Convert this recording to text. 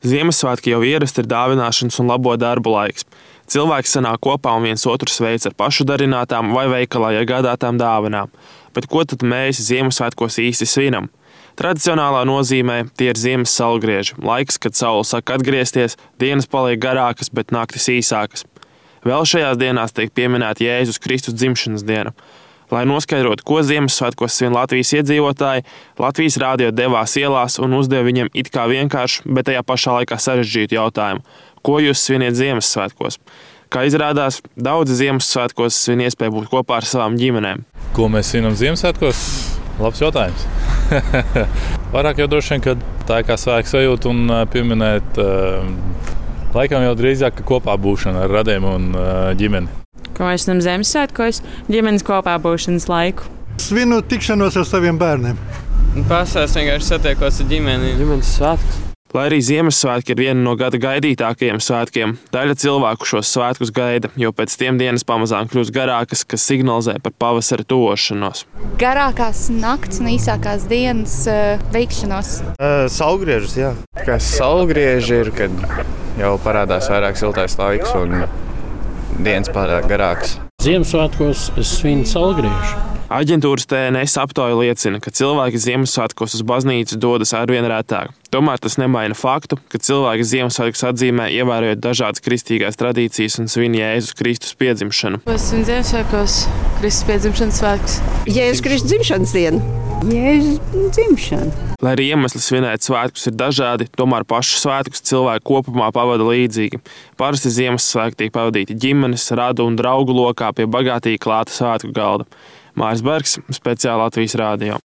Ziemassvētki jau ierasti ir dāvināšanas un labo darbu laiks. Cilvēki sanāk kopā un viens otru sveic ar pašudarinātām vai veikalā iegādātām dāvanām. Bet ko tad mēs Ziemassvētkos īsti svinam? Tradicionālā nozīmē tie ir ziemas saulgrieži, laiks, kad saule sāk atgriezties, dienas paliek garākas, bet naktis īsākas. Vēl šajās dienās tiek pieminēta Jēzus Kristus dzimšanas diena. Lai noskaidrotu, ko Ziemassvētkos svin Latvijas iedzīvotāji, Latvijas Rādio devās ielās un uzdeva viņiem it kā vienkāršu, bet tajā pašā laikā sarežģītu jautājumu: ko jūs sviniet Ziemassvētkos? Kā izrādās, daudzi Ziemassvētkos svin iespēju būt kopā ar savām ģimenēm. Ko mēs svinam Ziemassvētkos? Labs jautājums. Vairāk jau droši vien, kad tā ir kā svētku sajūta un pieminēt laikam jau drīzāk kopā būšana ar radiem un ģimeni. Ko mēs zinām Ziemassvētkos? Ģimenes kopā būšanas laiku. Svinu tikšanos ar saviem bērniem. Pasās vienkārši satiekos ar ģimeni. Ģimenes svētkus. Lai arī Ziemassvētki ir viena no gada gaidītākajiem svētkiem, daļa cilvēku šos svētkus gaida, jo pēc tiem dienas pamazām kļūst garākas, kas signalizē par pavasara tuvošanos. Garākās nakts un īsākās dienas veikšanos. Saulgriežus, jā. Kā saulgrieži ir, kad jau parādās vairāk siltais laiks un dienas pārāk garāks. Ziemassvētkos es svinu saulgriežu. Aģentūras TNS aptauja liecina, ka cilvēki Ziemassvētkos uz baznīcu dodas arvien retāk. Tomēr tas nemaina faktu, ka cilvēki Ziemassvētkus atzīmē, ievērojot dažādas kristīgās tradīcijas un svin Jēzus Kristus piedzimšanu. Es svinu Ziemassvētkos Kristus piedzimšanas svētkus. Jēzus Kristus dzimšanas dienu. Jēzus dzimšana. Lai arī iemesli svinēt svētkus ir dažādi, tomēr pašus svētkus cilvēki kopumā pavada līdzīgi. Parasti Ziemassvētki tiek pavadīti ģimenes, radu un draugu lokā pie bagātīgi klāta svētku galda. Māris Bergs, speciāli Latvijas Rādio.